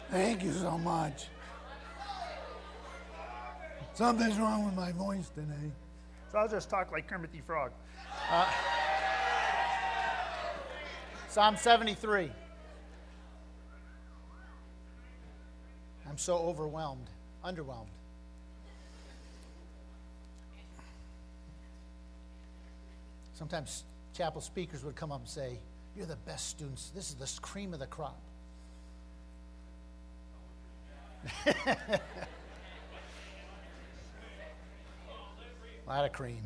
Thank you so much. Something's wrong with my voice today. So I'll just talk like Kermit the Frog. Psalm 73. I'm so underwhelmed. Sometimes chapel speakers would come up and say, "You're the best students. This is the cream of the crop." A lot of cream.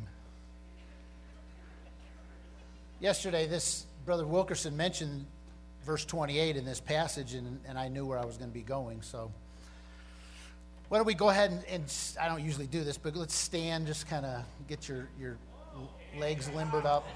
Yesterday, this Brother Wilkerson mentioned verse 28 in this passage, and I knew where I was going to be going. So why don't we go ahead and I don't usually do this, but let's stand, just kind of get your legs limbered up.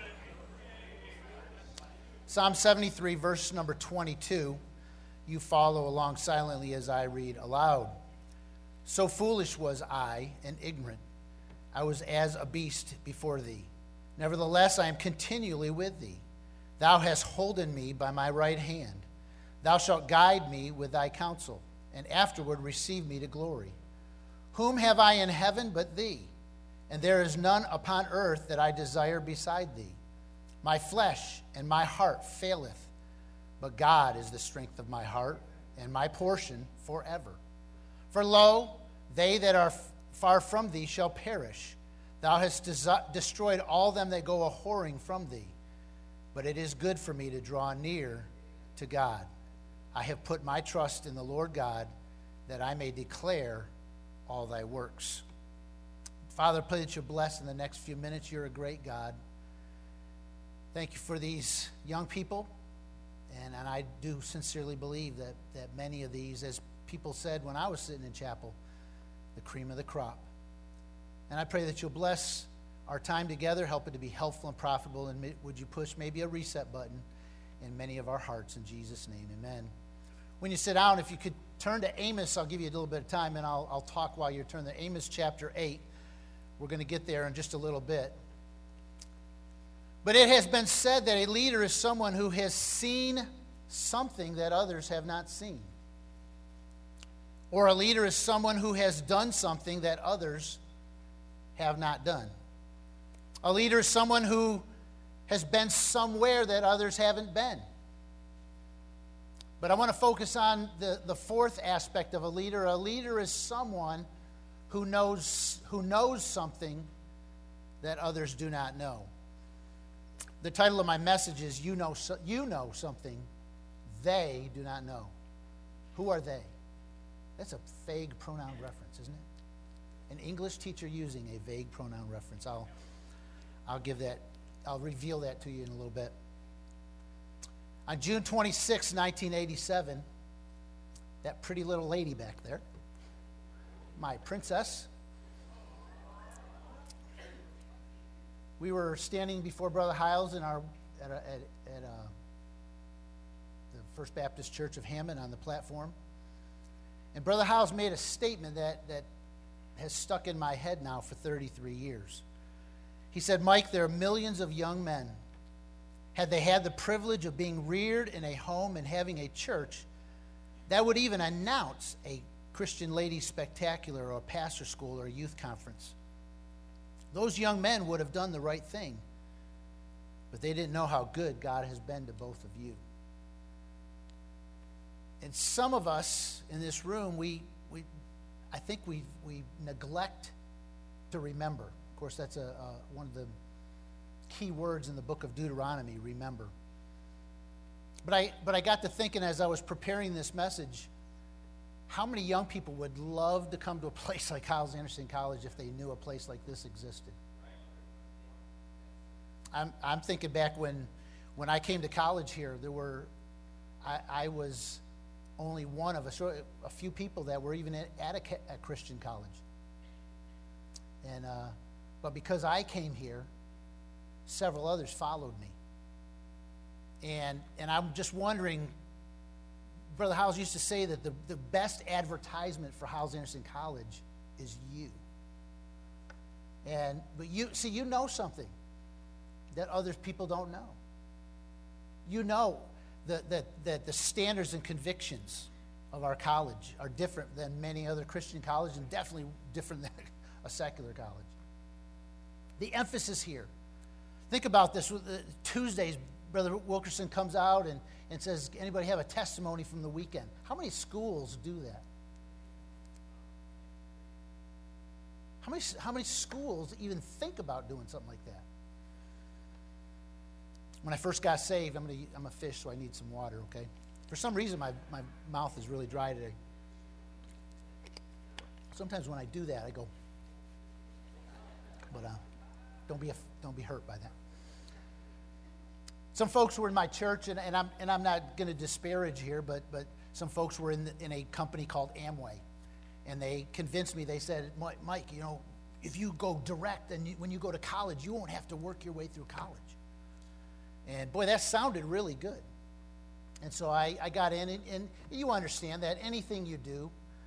Psalm 73, verse number 22. You follow along silently as I read aloud. So foolish was I and ignorant. I was as a beast before thee. Nevertheless, I am continually with thee. Thou hast holden me by my right hand. Thou shalt guide me with thy counsel, and afterward receive me to glory. Whom have I in heaven but thee? And there is none upon earth that I desire beside thee. My flesh and my heart faileth, but God is the strength of my heart and my portion forever. For lo, they that are far from thee shall perish. Thou hast destroyed all them that go a-whoring from thee. But it is good for me to draw near to God. I have put my trust in the Lord God, that I may declare all thy works. Father, I pray that you're blessed in the next few minutes. You're a great God. Thank you for these young people. And I do sincerely believe that many of these, as people said when I was sitting in chapel, the cream of the crop. And I pray that you'll bless our time together, help it to be helpful and profitable, and would you push maybe a reset button in many of our hearts. In Jesus' name, amen. When you sit down, if you could turn to Amos, I'll give you a little bit of time, and I'll talk while you're turning to Amos chapter 8. We're going to get there in just a little bit. But it has been said that a leader is someone who has seen something that others have not seen. Or a leader is someone who has done something that others have not done. A leader is someone who has been somewhere that others haven't been. But I want to focus on the fourth aspect of a leader. A leader is someone who knows something that others do not know. The title of my message is You Know Something They Do Not Know. Who are they? That's a vague pronoun reference, isn't it? An English teacher using a vague pronoun reference. I'll reveal that to you in a little bit. On June 26, 1987, that pretty little lady back there, my princess, we were standing before Brother Hiles at the First Baptist Church of Hammond on the platform. And Brother Hiles made a statement that has stuck in my head now for 33 years. He said, "Mike, there are millions of young men. Had they had the privilege of being reared in a home and having a church that would even announce a Christian Ladies Spectacular or a pastor school or a youth conference, those young men would have done the right thing, but they didn't know how good God has been to both of you." And some of us in this room, I think we neglect to remember. Of course, that's one of the key words in the book of Deuteronomy, remember. But I got to thinking as I was preparing this message, how many young people would love to come to a place like Hyles Anderson College if they knew a place like this existed? I'm thinking back when I came to college here, I was only one of a few people that were even at a Christian college. And but because I came here, several others followed me. And I'm just wondering, Brother Hyles used to say that the best advertisement for Hyles Anderson College is you. But you know something that other people don't know. You know that the standards and convictions of our college are different than many other Christian colleges and definitely different than a secular college. The emphasis here. Think about this. Tuesdays, Brother Wilkerson comes out and says, anybody have a testimony from the weekend? How many schools do that? How many schools even think about doing something like that? When I first got saved, I'm a fish, so I need some water, okay? For some reason, my mouth is really dry today. Sometimes when I do that, I go, but don't be hurt by that. Some folks were in my church, and I'm not going to disparage here, but some folks were in a company called Amway, and they convinced me. They said, Mike, if you go direct, and when you go to college, you won't have to work your way through college. And boy, that sounded really good. And so I got in, and you understand that anything you do,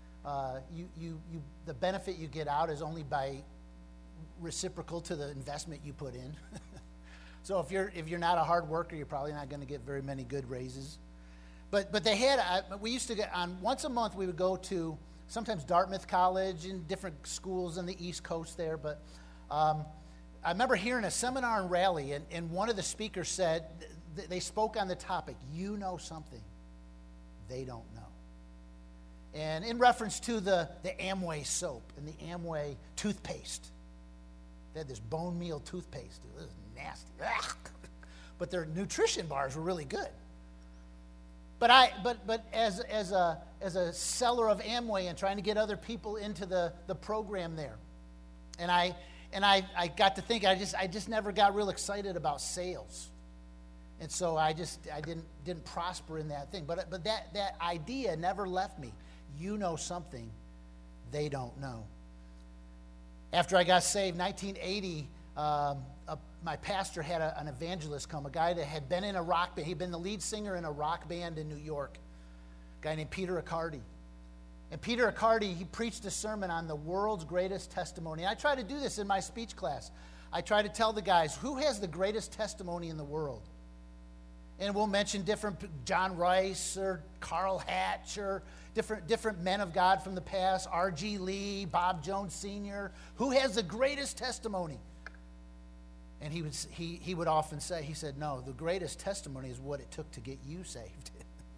the benefit you get out is only by reciprocal to the investment you put in. So if you're not a hard worker, you're probably not going to get very many good raises. But they had, we used to get on once a month. We would go to sometimes Dartmouth College and different schools on the East Coast there. But I remember hearing a seminar and rally, and one of the speakers said, they spoke on the topic, you know something they don't know. And in reference to the Amway soap and the Amway toothpaste. They had this bone meal toothpaste. It was nasty. But their nutrition bars were really good. But as a seller of Amway and trying to get other people into the program there, and I got to think, I just never got real excited about sales. And so I didn't prosper in that thing. But that idea never left me. You know something they don't know. After I got saved, 1980, my pastor had an evangelist come, a guy that had been in a rock band. He'd been the lead singer in a rock band in New York, a guy named Peter Accardi. And Peter Accardi, he preached a sermon on the world's greatest testimony. And I try to do this in my speech class. I try to tell the guys, who has the greatest testimony in the world? And we'll mention different, John Rice or Carl Hatch or different men of God from the past, R.G. Lee, Bob Jones Sr. Who has the greatest testimony? And he would often say, he said, no, the greatest testimony is what it took to get you saved.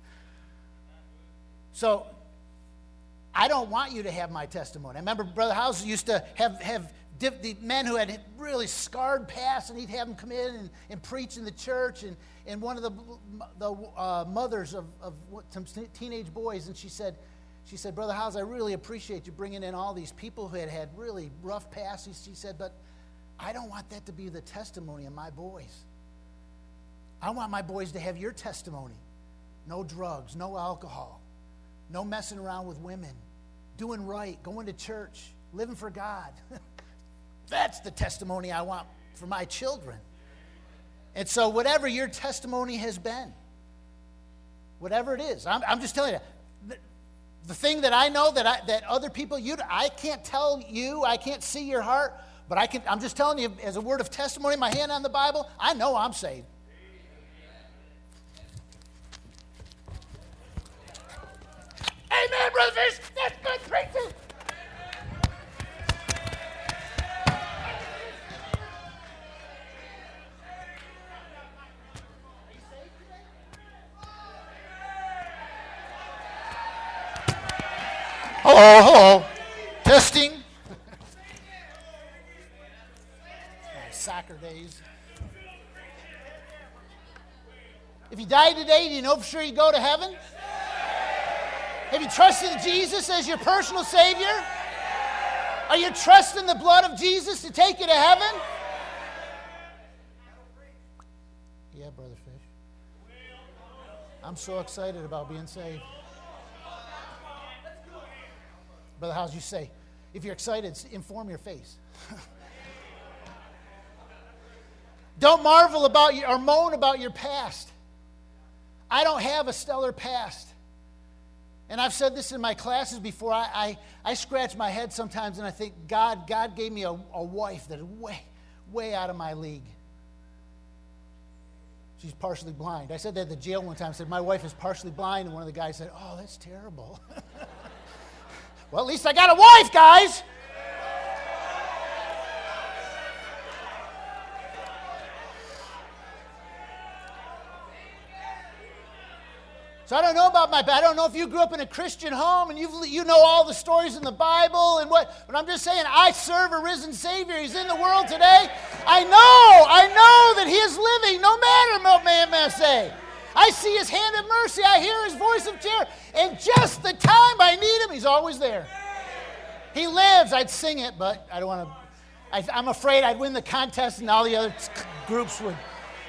So I don't want you to have my testimony. I remember Brother House used to have the men who had really scarred past, and he'd have them come in and preach in the church. And one of the mothers of some teenage boys, and she said, Brother House, I really appreciate you bringing in all these people who had really rough pasts. She said, but I don't want that to be the testimony of my boys. I want my boys to have your testimony. No drugs, no alcohol, no messing around with women, doing right, going to church, living for God. That's the testimony I want for my children. And so whatever your testimony has been, whatever it is, I'm just telling you, the thing that I know that other people, I can't tell you, I can't see your heart, but I'm just telling you as a word of testimony, my hand on the Bible, I know I'm saved. Amen, Brother Fish. That's good preaching. Hello. Testing. My soccer days. If you died today, do you know for sure you go to heaven? Have you trusted Jesus as your personal Savior? Are you trusting the blood of Jesus to take you to heaven? Yeah, Brother Fish. I'm so excited about being saved. Brother Howes, you say, if you're excited, inform your face. Don't marvel about or moan about your past. I don't have a stellar past. And I've said this in my classes before. I scratch my head sometimes and I think, God gave me a wife that is way out of my league. She's partially blind. I said that at the jail one time. I said, my wife is partially blind. And one of the guys said, oh, that's terrible. Well, at least I got a wife, guys. So I don't know if you grew up in a Christian home and you know all the stories in the Bible and but I'm just saying, I serve a risen Savior. He's in the world today. I know that He is living no matter what man may say. I see His hand of mercy. I hear His voice of terror. And just the time I need Him, He's always there. He lives. I'd sing it, but I don't want to. I'm afraid I'd win the contest and all the other groups would.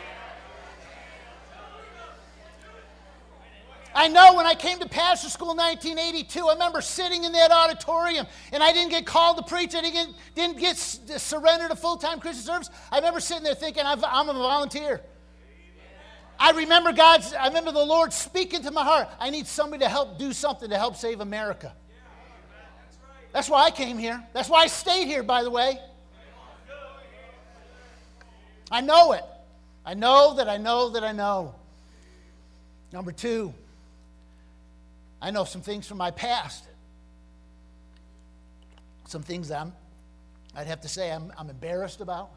I know when I came to pastor school in 1982, I remember sitting in that auditorium, and I didn't get called to preach. I didn't get surrendered to full-time Christian service. I remember sitting there thinking, I'm a volunteer. I remember the Lord speaking to my heart. I need somebody to help do something to help save America. That's why I came here. That's why I stayed here, by the way. I know it. I know that I know that I know. Number 2. I know some things from my past. Some things that I'd have to say I'm embarrassed about.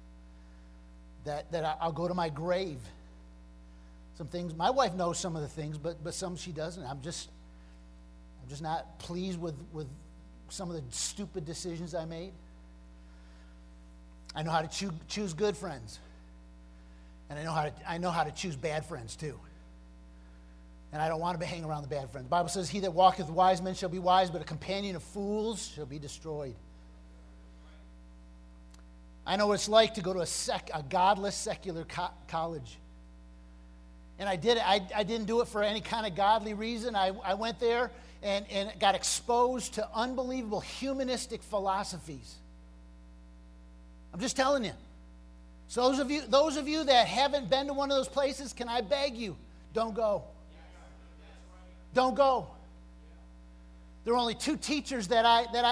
That I'll go to my grave. Some things, my wife knows some of the things, but some she doesn't. I'm just not pleased with some of the stupid decisions I made. I know how to choose good friends. And I know how to choose bad friends too. And I don't want to hang around the bad friends. The Bible says, he that walketh with wise men shall be wise, but a companion of fools shall be destroyed. I know what it's like to go to a godless secular college. And I did it. I didn't do it for any kind of godly reason. I went there and got exposed to unbelievable humanistic philosophies. I'm just telling you. So those of you that haven't been to one of those places, can I beg you, don't go. Don't go. There were only 2 teachers at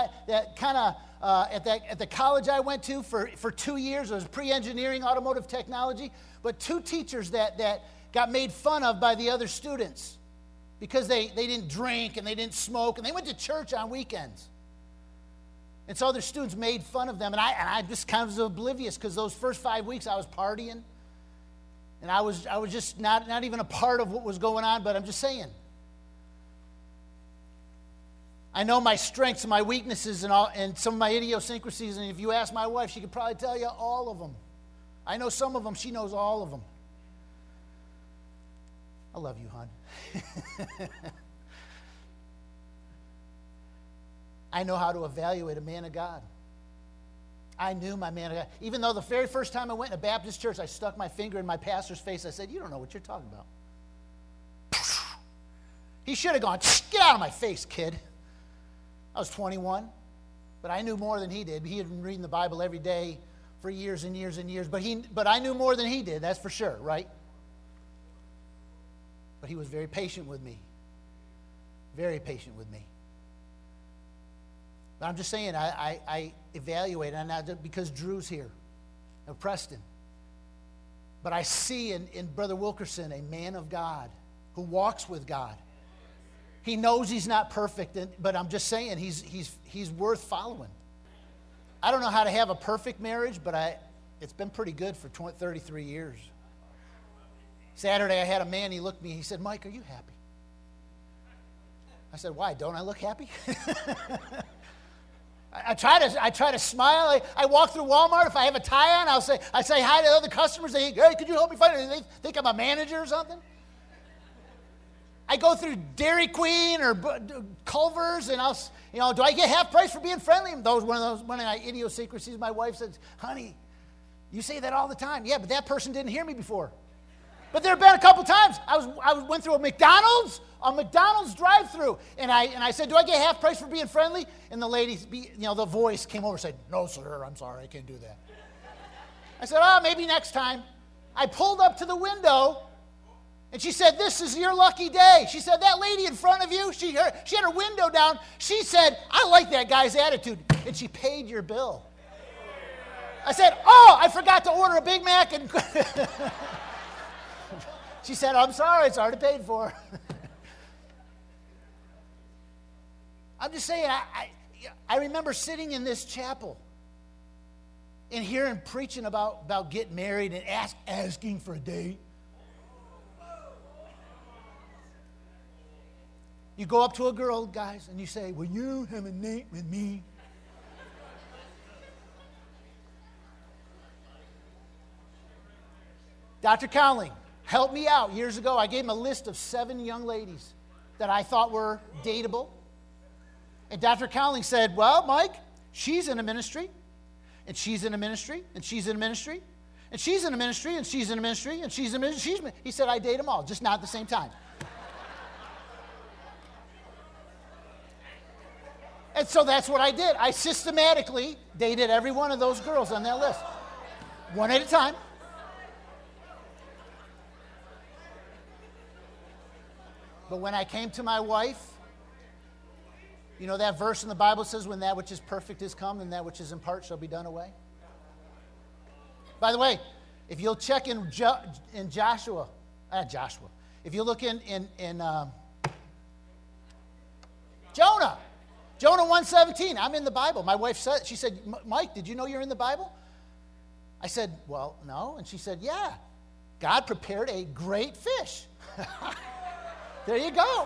the college I went to for 2 years. It was pre-engineering automotive technology, but 2 teachers that got made fun of by the other students because they didn't drink and they didn't smoke and they went to church on weekends. And so other students made fun of them, and I just kind of was oblivious because those first 5 weeks I was partying, and I was just not even a part of what was going on. But I'm just saying. I know my strengths and my weaknesses and some of my idiosyncrasies, and if you ask my wife, she could probably tell you all of them. I know some of them. She knows all of them. I love you, hon. I know how to evaluate a man of God. I knew my man of God. Even though the very first time I went to a Baptist church, I stuck my finger in my pastor's face. I said, you don't know what you're talking about. He should have gone, get out of my face, kid. I was 21, but I knew more than he did. He had been reading the Bible every day for years and years and years, but I knew more than he did, that's for sure, right? But he was very patient with me. Very patient with me. But I'm just saying, I evaluate, and not because Drew's here, or Preston. But I see in Brother Wilkerson a man of God who walks with God. He knows he's not perfect, but I'm just saying he's worth following. I don't know how to have a perfect marriage, but it's been pretty good for 33 years. Saturday I had a man, he looked at me, he said, Mike, are you happy? I said, why, don't I look happy? I try to smile. I walk through Walmart. If I have a tie on, I say hi to other customers. They think, hey, could you help me find it? They think I'm a manager or something. I go through Dairy Queen or Culver's, and do I get half price for being friendly? One of my idiosyncrasies. My wife says, honey, you say that all the time. Yeah, but that person didn't hear me before. But there have been a couple times. I went through a McDonald's drive-through, and I said, do I get half price for being friendly? And the lady, the voice came over and said, no, sir, I'm sorry, I can't do that. I said, maybe next time. I pulled up to the window, and she said, this is your lucky day. She said, that lady in front of you, she had her window down. She said, I like that guy's attitude. And she paid your bill. I said, I forgot to order a Big Mac. And She said, I'm sorry, it's already paid for. I'm just saying, I remember sitting in this chapel and hearing preaching about getting married and asking for a date. You go up to a girl, guys, and you say, will you have a date with me? Dr. Cowling helped me out years ago. I gave him a list of 7 young ladies that I thought were dateable. And Dr. Cowling said, well, Mike, she's in a ministry, and she's in a ministry, and she's in a ministry, and she's in a ministry, and she's in a ministry, and she's in a ministry. He said, I date them all, just not at the same time. And so that's what I did. I systematically dated every one of those girls on that list, one at a time. But when I came to my wife, you know that verse in the Bible says, when that which is perfect is come, and that which is in part shall be done away? By the way, if you'll check in Joshua, if you look in Jonah 1:17, I'm in the Bible. My wife said, she said, Mike, did you know you're in the Bible? I said, well, no. And she said, yeah, God prepared a great fish. There you go.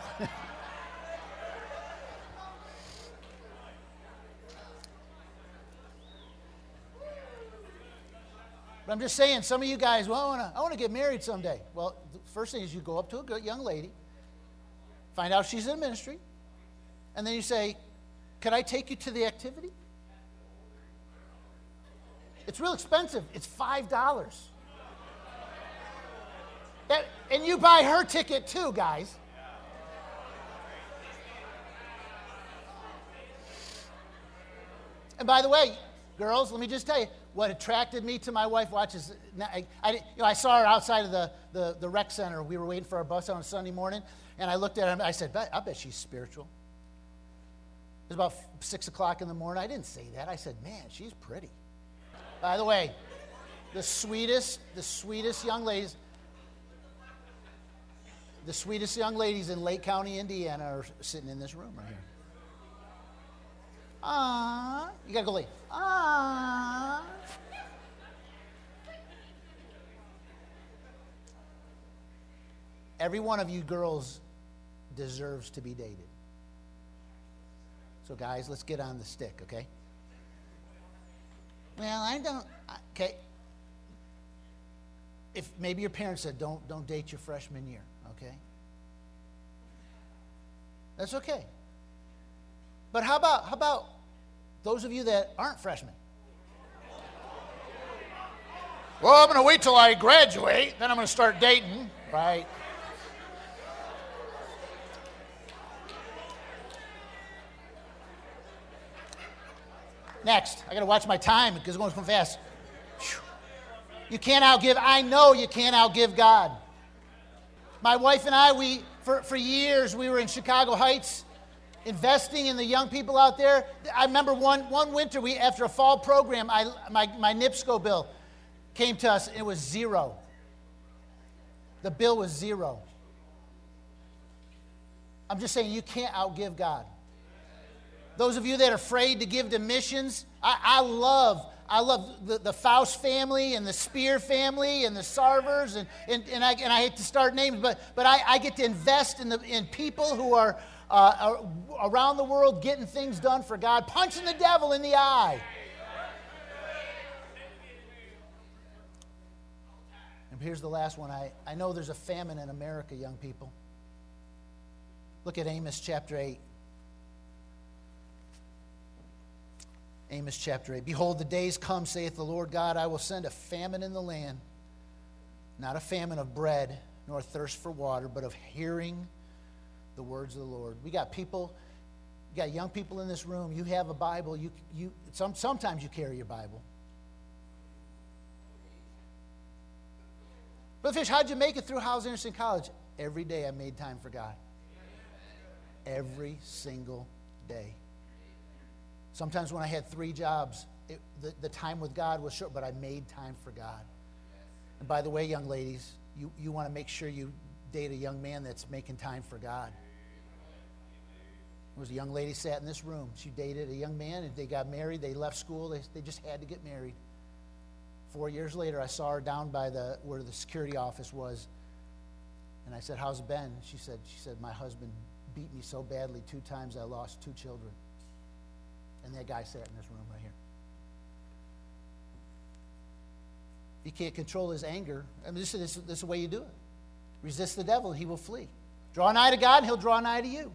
But I'm just saying, some of you guys, well, I want to get married someday. Well, the first thing is you go up to a good young lady, find out she's in ministry, and then you say, can I take you to the activity? It's real expensive. It's $5. And you buy her ticket too, guys. And by the way, girls, let me just tell you, what attracted me to my wife, I saw her outside of the rec center. We were waiting for our bus on a Sunday morning, and I looked at her and I said, I bet she's spiritual. It was about 6 o'clock in the morning. I didn't say that. I said, man, she's pretty. By the way, the sweetest young ladies in Lake County, Indiana are sitting in this room right here. You gotta go late. Every one of you girls deserves to be dated. So guys, let's get on the stick, okay? Well, I don't, okay. If maybe your parents said, don't date your freshman year, okay? That's okay. But how about those of you that aren't freshmen? Well, I'm going to wait till I graduate, then I'm going to start dating, right? Next, I got to watch my time because it's going so fast. You can't outgive. I know you can't outgive God. My wife and I, for years, we were in Chicago Heights, investing in the young people out there. I remember one winter, after a fall program, my NIPSCO bill came to us, and it was $0. The bill was $0. I'm just saying, you can't outgive God. Those of you that are afraid to give to missions, I love the Faust family and the Spear family and the Sarvers and I hate to start names, but I get to invest in people who are around the world getting things done for God, punching the devil in the eye. And here's the last one. I know there's a famine in America, young people. Look at Amos chapter 8. Amos chapter 8. Behold, the days come, saith the Lord God, I will send a famine in the land, not a famine of bread, nor thirst for water, but of hearing the words of the Lord. We got people, you got young people in this room. You have a Bible. Sometimes you carry your Bible. Brother Fish, how'd you make it through Howes Anderson College? Every day I made time for God. Every single day. Sometimes when I had 3 jobs, the time with God was short, but I made time for God. And by the way, young ladies, you want to make sure you date a young man that's making time for God. There was a young lady sat in this room. She dated a young man, and they got married. They left school. They just had to get married. 4 years later, I saw her down by where the security office was, and I said, "How's it been?" She said, "My husband beat me so badly 2 times I lost 2 children." And that guy sat in this room right here. If you can't control his anger, I mean, this is the way you do it. Resist the devil, he will flee. Draw nigh to God, and he'll draw nigh to you.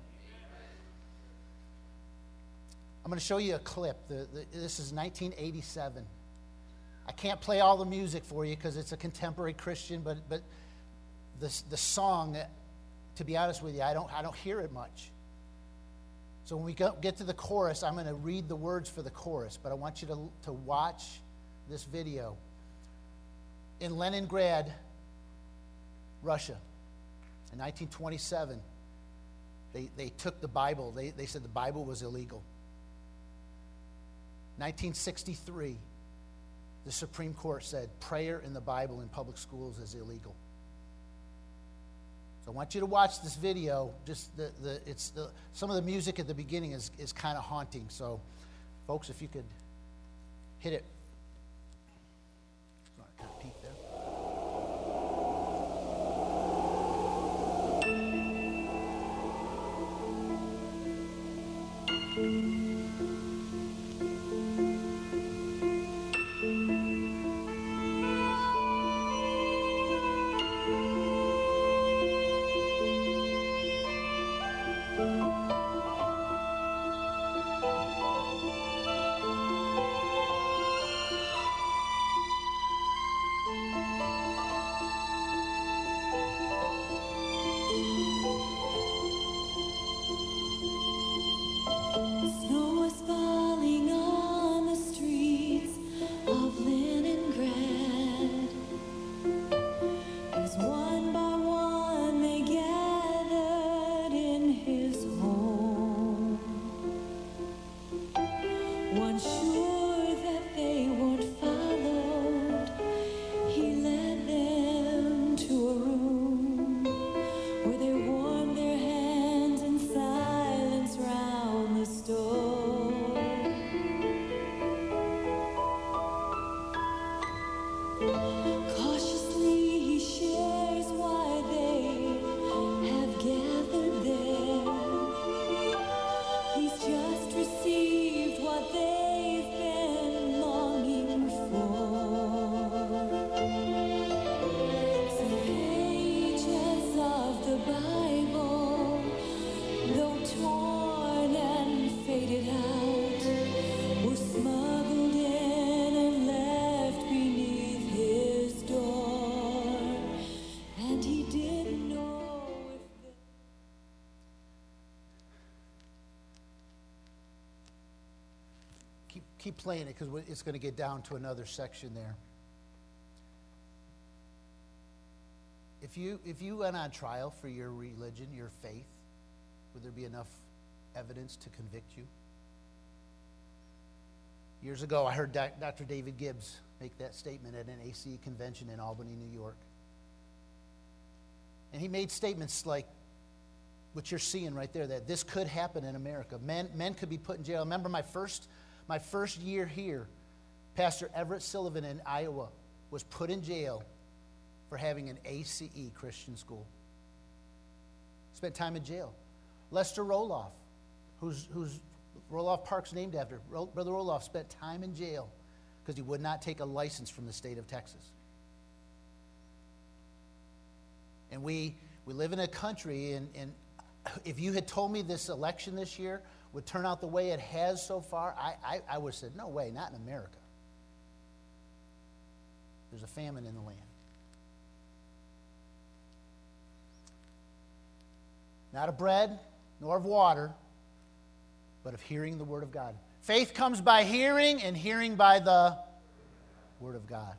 I'm going to show you a clip. This is 1987. I can't play all the music for you because it's a contemporary Christian, but the song, to be honest with you, I don't hear it much. So when we get to the chorus, I'm going to read the words for the chorus, but I want you to watch this video. In Leningrad, Russia, in 1927, they took the Bible. They said the Bible was illegal. 1963, the Supreme Court said prayer in the Bible in public schools is illegal. So I want you to watch this video. Just some of the music at the beginning is kind of haunting. So, folks, if you could hit it. Sorry, kind of peek there. Keep playing it because it's going to get down to another section there. If you went on trial for your religion, your faith, would there be enough evidence to convict you? Years ago, I heard Dr. David Gibbs make that statement at an ACE convention in Albany, New York. And he made statements like what you're seeing right there, that this could happen in America. Men could be put in jail. I remember my first year here, Pastor Everett Sullivan in Iowa was put in jail for having an ACE Christian school. Spent time in jail. Lester Roloff, who's Roloff Park's named after. Brother Roloff spent time in jail because he would not take a license from the state of Texas. And we live in a country, and if you had told me this election this year would turn out the way it has so far, I would have said, no way, not in America. There's a famine in the land. Not of bread, nor of water, but of hearing the Word of God. Faith comes by hearing, and hearing by the Word of God.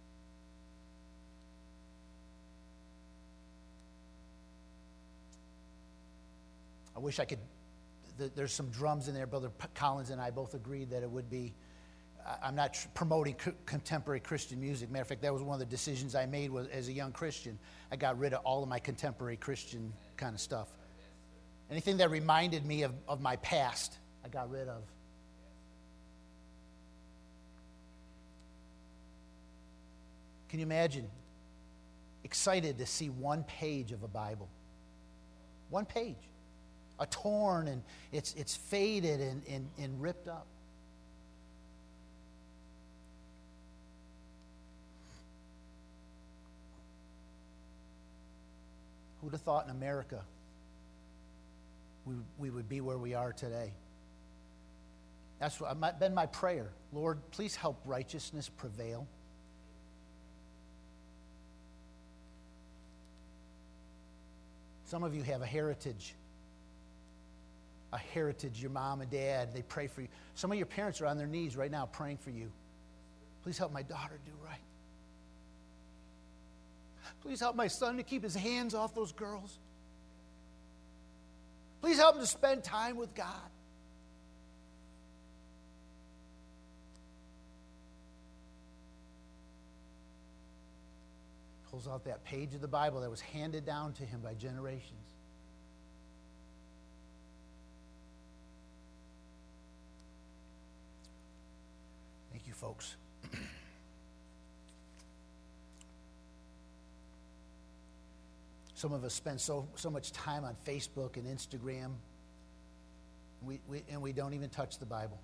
I wish I could, there's some drums in there. Brother Collins and I both agreed that it would be, I'm not promoting contemporary Christian music. Matter of fact, that was one of the decisions I made as a young Christian. I got rid of all of my contemporary Christian kind of stuff. Anything that reminded me of my past, I got rid of. Can you imagine? Excited to see one page of a Bible. One page. A torn and it's faded and ripped up. Who'd have thought in America we would be where we are today? That's what been my prayer. Lord, please help righteousness prevail. Some of you have a heritage. Your mom and dad, they pray for you. Some of your parents are on their knees right now praying for you. Please help my daughter do right. Please help my son to keep his hands off those girls. Please help him to spend time with God. Pulls out that page of the Bible that was handed down to him by generations. Thank you, folks. Some of us spend so much time on Facebook and Instagram, and we don't even touch the Bible.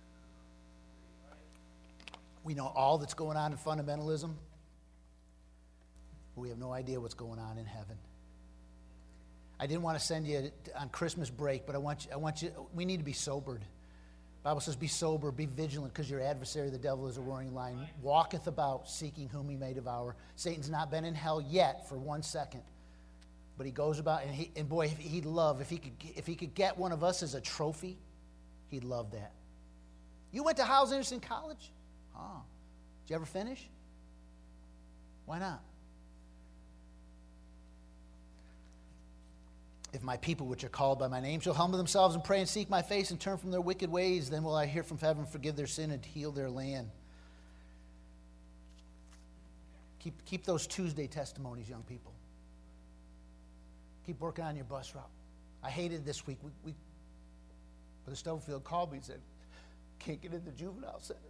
We know all that's going on in fundamentalism, but we have no idea what's going on in heaven. I didn't want to send you on Christmas break, but I want you. We need to be sobered. The Bible says, be sober, be vigilant, because your adversary, the devil, is a roaring lion, walketh about, seeking whom he may devour. Satan's not been in hell yet for 1 second. But he goes about, and boy, he'd love, if he could get one of us as a trophy, he'd love that. You went to Hyles Anderson College? Oh. Did you ever finish? Why not? If my people, which are called by my name, shall humble themselves and pray and seek my face and turn from their wicked ways, then will I hear from heaven, forgive their sin, and heal their land. Keep those Tuesday testimonies, young people. Keep working on your bus route. I hated this week. Brother Stubblefield called me and said, can't get into the juvenile center.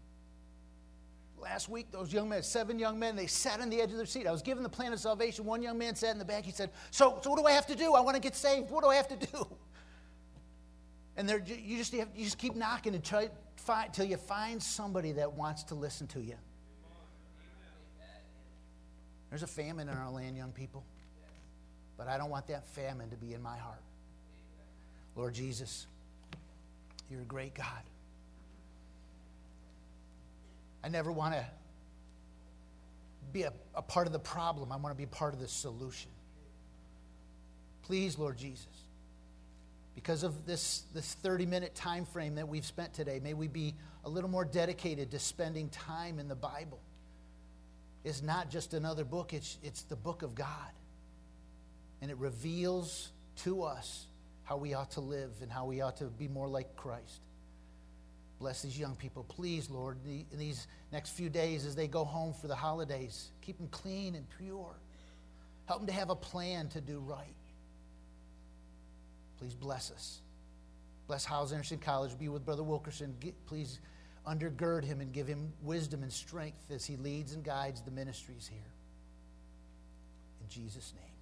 Last week, those young men, 7 young men, they sat on the edge of their seat. I was given the plan of salvation. One young man sat in the back. He said, so what do I have to do? I want to get saved. What do I have to do? And you just keep knocking until you find somebody that wants to listen to you. There's a famine in our land, young people. But I don't want that famine to be in my heart. Lord Jesus, you're a great God. I never want to be a part of the problem. I want to be a part of the solution. Please, Lord Jesus, because of this 30-minute time frame that we've spent today, may we be a little more dedicated to spending time in the Bible. It's not just another book. It's the book of God. And it reveals to us how we ought to live and how we ought to be more like Christ. Bless these young people. Please, Lord, in these next few days as they go home for the holidays, keep them clean and pure. Help them to have a plan to do right. Please bless us. Bless Hyles Anderson College. Be with Brother Wilkerson. Please undergird him and give him wisdom and strength as he leads and guides the ministries here. In Jesus' name.